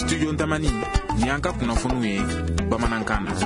Studio Ntamani ni an ka kunnafoniw ye bamanankan na.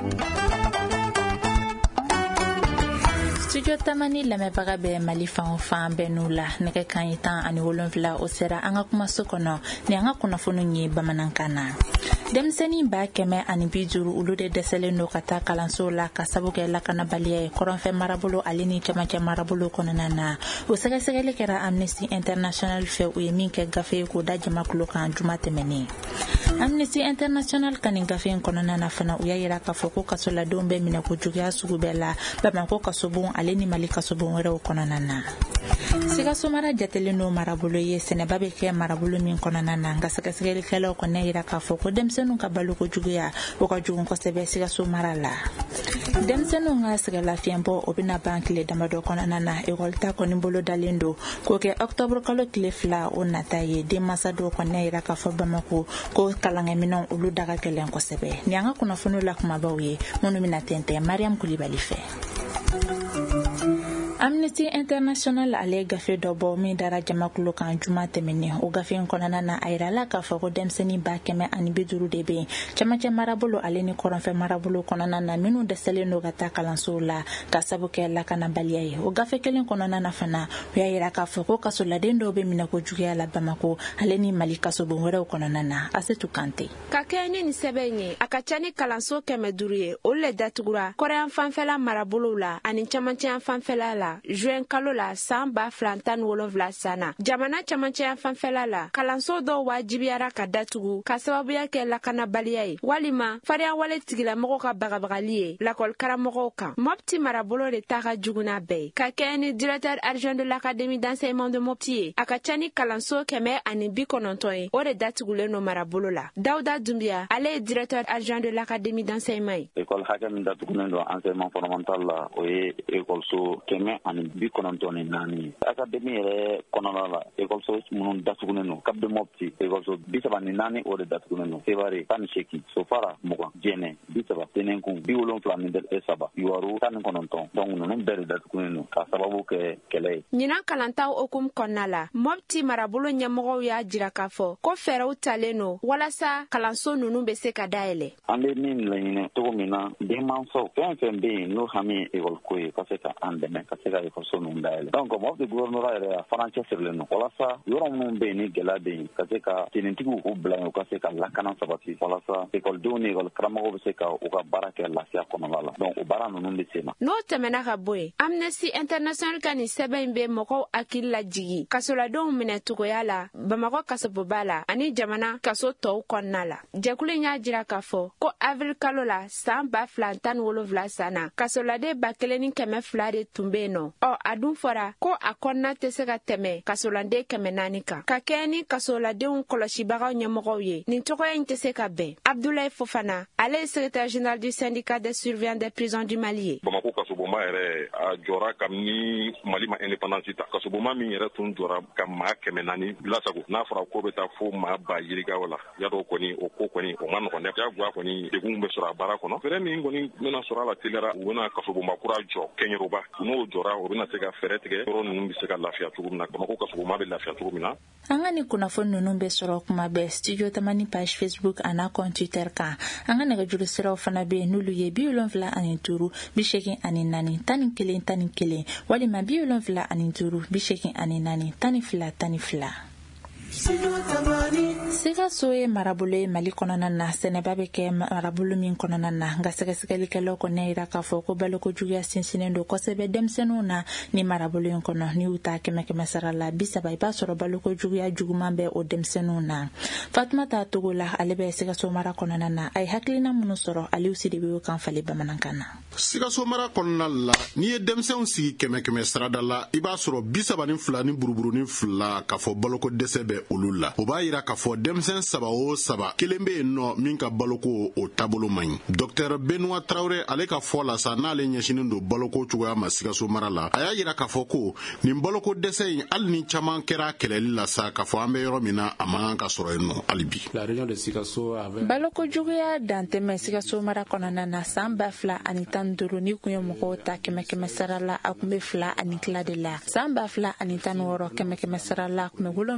Studio Tamani lamɛnbaga bɛ Mali fan o fan bɛɛ n'u la nɛgɛ kanɲɛ 17 o sera an ka kumaso kɔnɔ ni an ka kunnafoniw ye bamanankan na. Denmisɛnnin ba 150 olu de dɛsɛlen don ka taa kalanso la ka sabu kɛ lakanabaliya ye kɔrɔnfɛ marabolo ale ni cɛmancɛ marabolo kɔnɔna na. O sɛgɛsɛgɛli kɛra Amnesty International fɛ u ye min kɛ gafe ye k'o da jamakulu kan juma tɛmɛnen. Amnesty International ka nin gafe in kɔnɔna na fana u y'a yira k'a fɔ ko kasoladenw bɛ minɛ ko juguya sugu bɛɛ la Bamako kasobon ale ni Mali kasobon wɛrɛw kɔnɔna na. Sikaso mara jatelen don marabolo ye sɛnɛba bɛ kɛ marabolo min kɔnɔna na nka sɛgɛsɛgɛlikɛlaw kɔni yira k'a fɔ ko denmisɛnninw ka baloko juguya o ka jugu kosɛbɛ Sikaso mara la. Denmisɛnninw ka sɛgɛlafiɲɛbɔ o bɛna ban tile damadɔ kɔnɔna na ekɔlita kɔni bolo dalen don k'o kɛ Octobre kalo tile 2 o nata ye denmansa dɔw kɔni yira k'a fɔ Bamako ko kalankɛminɛnw olu da ka gɛlɛn kosɛbɛ. Ni an ka kunnafoniw la kumabaw ye minnu bɛna tɛntɛn Mariam Kulibali fɛ. Amnesty International ale gafe dɔ bɔ min dara jamakulu kan juma tɛmɛnen o gafe in kɔnɔna na a yirala k'a fɔ ko denmisɛnnin ba 150 de bɛ yen cɛmancɛ marabolo ale ni kɔrɔnfɛ marabolo kɔnɔna na minnu dɛsɛlen don ka taa kalansow la ka sabu kɛ lakanabaliya ye o gafe kelen kɔnɔna na fana u y'a yira k'a fɔ ko kasoladen dɔw bɛ minɛ ko juguya la Bamako ale ni Mali kasobon wɛrɛw kɔnɔna na Asetu Kante. Ka kɛ ni sɛbɛn ye a ka ca ni kalanso 500 ye o le datugura kɔrɛan fanfɛla marabolo la ani cɛmancɛ fanfɛla la juin kalo la san 2017 sana jamana cɛmancɛ fanfɛla la kalanso dɔw wajibiyara ka datugu ka sababuya kɛ lakanabaliya ye walima fariya wale tigilamɔgɔw ka bagabagali ye lakɔli karamɔgɔw kan Mopti marabolo de ta ka juguna bɛɛ ye ka kɛ ni directeur adjoint de l'académie d'enseignement de Mopti ye a ka ca ni kalanso 190 ye o de datugulen no marabolo la Dawuda Dumbiya ale ye directeur adjoint de l'académie d'enseignement ye école hakɛ min datugulen don enseignement fondamental la o ye écoleso 194 académie yɛrɛ kɔnɔna la écoleso minnu datugulen don Cap de Mopti écoleso 34 o de datugulen don Sevare 18 Sofara 20 Jɛnɛ 30 Tɛnɛnkun 73 Yuwaru 19 donc ninnu bɛɛ de datugulen don ka sababu kɛ kɛlɛ ye. Ɲinan kalantaw hukumu kɔnɔna la Mopti marabolo ɲɛmɔgɔw y'a jira k'a fɔ ko fɛɛrɛw talen don walasa kalanso ninnu bɛ se ka dayɛlɛ. An bɛ min laɲini cogo min na denmansaw fɛn fɛn bɛ yen n'o hami ye école ko ye ka se ka an dɛmɛ ka se ka école ninnu dayɛlɛ donc Mopti gouvernement yɛrɛ a farancɛ sirilen don walasa yɔrɔ minnu bɛ yen ni gɛlɛya bɛ yen ka se ka tenitigiw k'u bila yen u ka se ka lakana sabati walasa écoledenw ni école karamɔgɔw bɛ se ka u ka baara kɛ lafiya kɔnɔna la donc o baara ninnu bɛ sen na. N'o tɛmɛna ka bɔ yen Amnesty International ka nin sɛbɛn in bɛ mɔgɔw hakili lajigi kasoladenw minɛ cogoya la Bamako kasoboba la ani jamana kaso tɔw kɔnɔna la jɛkulu in y'a jira k'a fɔ ko avril kalo la san 2017 sana kasoladen 1200 de tun bɛ yen nɔ a dun fɔra ko a kɔnɔna tɛ se ka tɛmɛ kasolanden 400 kan ka kɛ ni kasoladenw kɔlɔsibagaw ɲɛmɔgɔw ye nin cogoya in tɛ se ka bɛn Abdoulaye Fofana ale ye secrétaire général du syndicat des surveillants des prisons du Mali ye. Bamako kasoboma yɛrɛ a jɔra kabini Mali ma indépendance ta kasoboma min yɛrɛ tun jɔra ka maa 400 lasago n'a fɔra ko bɛ taa fo maa 1000 yirigaw la yadɔ kɔni o ko kɔni o ma nɔgɔn dɛ jagoya kɔni degun bɛ sɔrɔ a baara kɔnɔ fɛrɛ min kɔni bɛna sɔrɔ a la teliyara u bɛna kasoboma kura jɔ kɛɲɛrɔba n'o jɔra o bɛna se ka fɛrɛ tigɛ yɔrɔ ninnu bɛ se ka lafiya cogo min na Bamako kasoboma bɛ lafiya cogo min na. An ka ni kunnafoni ninnu bɛ sɔrɔ kuma bɛɛ Studio Tamani page Facebook a n'a compte Twitter kan an ka nɛgɛjuru siraw fana bɛ yen n'olu ye 75 84 11 11 walima 75 84 11 12. Sikaso ye marabolo ye Mali kɔnɔna na sɛnɛba bɛ kɛ marabolo min kɔnɔna na nka sɛgɛsɛgɛlikɛlaw kɔni yira k'a fɔ ko baloko juguya sinsinnen don kosɛbɛ denmisɛnninw na ni marabolo in kɔnɔ ni y'u ta 100 sara la 30 i b'a sɔrɔ baloko juguya juguman bɛ o denmisɛnninw na. Fatumata Togo la ale bɛ Sikaso mara kɔnɔna na a ye hakilina minnu sɔrɔ Aliou Sidibe kan fali bamanankan na. Sikaso mara kɔnɔna la n'i ye denmisɛnw sigi 100 sarada la i b'a sɔrɔ 32 ni buruburunin 2 k'a fɔ baloko dɛsɛ bɛ olu la o b'a yira k'a fɔ denmisɛn 3 o 3 kelen bɛ yen nɔ min ka baloko o taabolo man ɲi. Dr Benoît Traoré ale ka fɔ la sa n'ale ɲɛsinin don baloko cogoya ma Sikaso mara la a y'a yira k'a fɔ ko nin baloko dɛsɛ in hali ni caman kɛra kɛlɛli la sa k'a fɔ an bɛ yɔrɔ min na a man ka sɔrɔ yen nɔ hali bi. Baloko juguya dantɛmɛ Sikaso mara kɔnɔna na san 2015 ni kun ye mɔgɔw ta 100 sara la a kun bɛ 2 ani tila de la san 2016 100 sara la a kun bɛ 7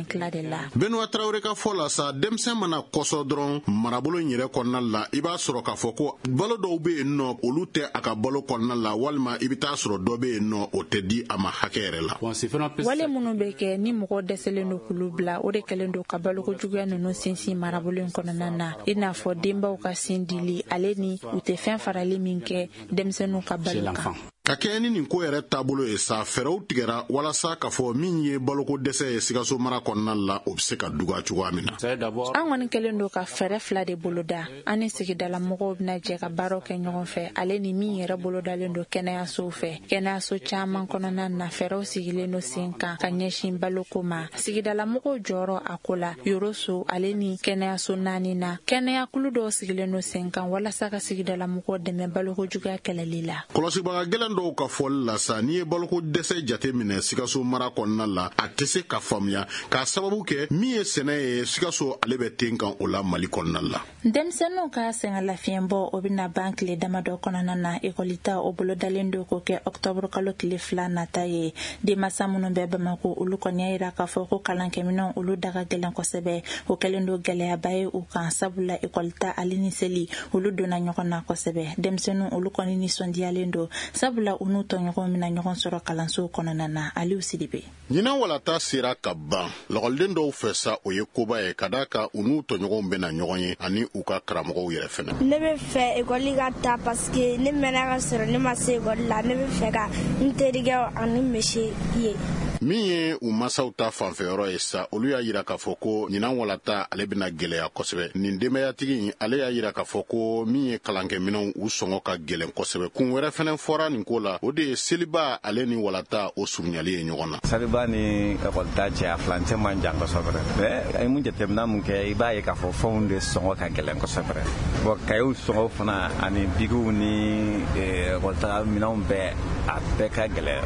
ni kila de la. Benoît Traoré ka fɔ la sa denmisɛn mana kɔsɔ dɔrɔn marabolo in yɛrɛ kɔnɔna la i b'a sɔrɔ k'a fɔ ko balo dɔw bɛ yen nɔ olu tɛ a ka balo kɔnɔna la walima i bɛ taa sɔrɔ dɔ bɛ yen nɔ o tɛ di a ma hakɛ yɛrɛ la. Wale minnu bɛ kɛ ni mɔgɔ dɛsɛlen don k'olu bila o de kɛlen don ka baloko juguya ninnu sinsin marabolo in kɔnɔna na i n'a fɔ denbaw ka sin dili ale ni u tɛ fɛn farali min kɛ denmisɛnninw ka balo kan. Ka kɛ ni nin ko yɛrɛ taabolo ye sa fɛɛrɛw tigɛra walasa k'a fɔ min ye baloko dɛsɛ ye Sikaso mara kɔnɔna la o bɛ se ka duga cogoya min na. An kɔni kɛlen don ka fɛɛrɛ fila de boloda an ni sigidala mɔgɔw bɛna jɛ ka baaraw kɛ ɲɔgɔn fɛ ale ni min yɛrɛ bolodalen don kɛnɛyasow fɛ. Kɛnɛyaso caman kɔnɔna na fɛɛrɛw sigilen don sen kan ka ɲɛsin baloko ma. Sigidala mɔgɔw jɔyɔrɔ a ko la Yoroso ale ni kɛnɛyaso 4 na kɛnɛyakulu dɔw sigilen don sen kan walasa ka sigidala mɔgɔw dɛmɛ baloko juguya kɛlɛli la. Kɔlɔsibaga gɛlɛn dɔw ka fɔli la sa n'i ye baloko dɛsɛ jate minɛ Sikaso mara kɔnɔna la a tɛ se ka faamuya k'a sababu kɛ min ye sɛnɛ ye Sikaso ale bɛ ten kan o la Mali kɔnɔna la. Denmisɛnninw ka sɛgɛn lafiɲɛbɔ o bɛna ban tile damadɔ kɔnɔna na ekɔlita o bolodalen don k'o kɛ Octobre kalo tile 2 nata ye. Denmansa minnu bɛ Bamako olu kɔni y'a jira k'a fɔ ko kalankɛminɛnw olu da ka gɛlɛn kosɛbɛ o kɛlen don gɛlɛyaba ye u kan sabula ekɔlita ale ni seli olu donna ɲɔgɔn na kosɛbɛ. Denmisɛnninw olu kɔni nisɔndiyalen don sabula u n'u tɔɲɔgɔnw mina ɲɔgɔn sɔrɔ kalanso kɔnɔna na Aliou Sidibe. Ɲinan walata sera ka ban lakɔliden dɔw fɛ sa o ye koba ye ka d'a kan u n'u tɔɲɔgɔnw bɛna ɲɔgɔn ye ani u ka karamɔgɔw yɛrɛ fɛnɛ. Ne bɛ fɛ ekɔli ka taa parce que ne mɛnna ka sɔrɔ ne ma se ekɔli la ne bɛ fɛ ka n terikɛw ani mesi ye. Min ye u masaw ta fanfɛyɔrɔ ye sa olu y'a jira k'a fɔ ko ɲinan walata ale bɛna gɛlɛya kosɛbɛ. Nin denbayatigi ale y'a jira k'a fɔ ko min ye kalankɛminɛnw u sɔngɔ ka gɛlɛn kosɛbɛ. Kun wɛrɛ fɛnɛ fɔra nin ko la o de ye seliba ale ni walata o surunyali ye ɲɔgɔn na. Seliba ni ekɔlita cɛ a filancɛ man jan kosɛbɛ mais a ye mun jateminɛ mun kɛ i b'a ye k'a fɔ fɛnw de sɔngɔ ka gɛlɛn kosɛbɛ. Bon kayew sɔngɔ fana ani bigiw ni ekɔlita minɛnw bɛɛ a bɛɛ ka gɛlɛn.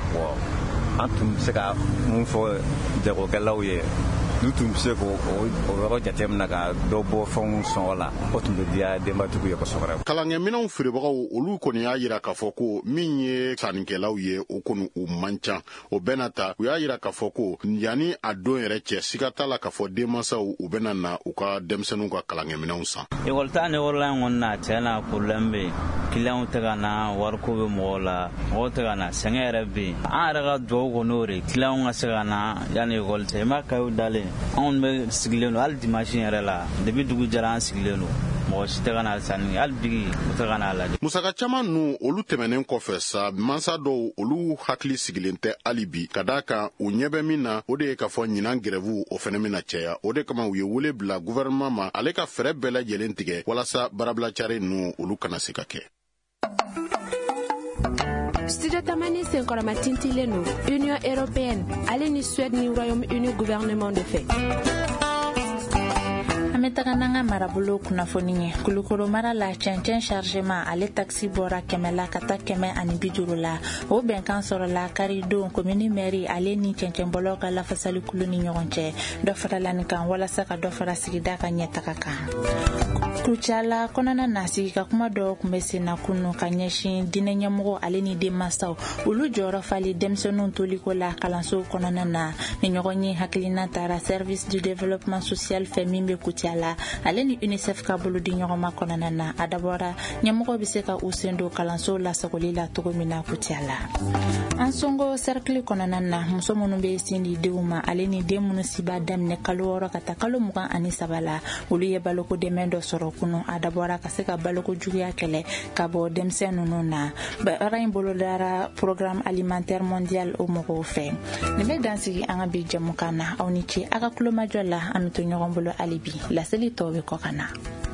An tun bɛ se ka mun fɔ jagokɛlaw ye n'u tun bɛ se k'o yɔrɔ jateminɛ ka dɔ bɔ fɛnw sɔngɔ la o tun bɛ diya denbatigiw ye kosɛbɛ. Kalankɛminɛnw feerebagaw olu kɔni y'a jira k'a fɔ ko min ye sannikɛlaw ye o kɔni u man ca o bɛɛ n'a ta u y'a jira k'a fɔ ko yanni a don yɛrɛ cɛ siga t'a la k'a fɔ denmansaw u bɛna na u ka denmisɛnninw ka kalankɛminɛnw san. Ekɔlita ni wɔrɔla in kɔni na cɛ na problème bɛ yen clients tɛ ka na wariko bɛ mɔgɔw la mɔgɔw tɛ ka na sɛgɛn yɛrɛ bɛ yen an yɛrɛ ka dugawu kɔni o de clients ka se ka na yanni ekɔli cɛ i ma kayew dalen anw bɛ sigilen don hali dimanche yɛrɛ la depuis dugu jɛra an sigilen don mɔgɔ si tɛ ka na sanni hali bigi u tɛ ka na lajɛ. Musaka caman nu olu tɛmɛnen kɔfɛ sa mansa dɔw olu hakili sigilen tɛ hali bi ka d'a kan u ɲɛ bɛ min na o de ye k'a fɔ ɲinan grève o fɛnɛ bɛna cɛya o de kama u ye wele bila gouvernement ma ale ka fɛɛrɛ bɛɛ lajɛlen tigɛ walasa baarabilacari nu olu kana se ka kɛ. Studio Tamani senkɔrɔma tintilen no Union Européenne ale ni Suède ni Royaume-Uni gouvernement de fait. An bɛ taga n'an ka marabolo kunnafoni ye Kulukoro mara la cɛncɛn chargement ale taxi bɔra 100 la ka taa 150 la o bɛnkan sɔrɔla Karidon commune mairie ale ni cɛncɛnbɔlaw ka lafasali kulu ni ɲɔgɔn cɛ dɔ farala nin kan walasa ka dɔ fara sigida ka ɲɛtaga kan. Kucala kɔnɔna na sigi ka kuma dɔw kun bɛ sen na kunu ka ɲɛsin dinɛ ɲɛmɔgɔ ale ni denmansaw olu jɔyɔrɔ fali denmisɛnninw toliko la kalanso kɔnɔna na ni ɲɔgɔn ye hakilina taara service du développement social fɛ min bɛ Kucala ale ni UNICEF ka bolo di ɲɔgɔn ma kɔnɔna na a dabɔra ɲɛmɔgɔ bɛ se ka u sen don kalanso lasagoli la cogo min na Kucala. An sɔngɔ cercle kɔnɔna na muso minnu bɛ sin di denw ma ale ni den minnu si b'a daminɛ kalo 6 ka taa kalo 23 la olu ye baloko dɛmɛ dɔ sɔrɔ kunu a dabɔra ka se ka baloko juguya kɛlɛ ka bɔ denmisɛn ninnu na baara in bolodara programme alimentaire mondial o mɔgɔw fɛ nin bɛ dansigi an ka bi jamukan na aw ni ce a ka kulomajɔ la an bɛ to ɲɔgɔn bolo hali bi laseli tɔw bɛ kɔ ka na.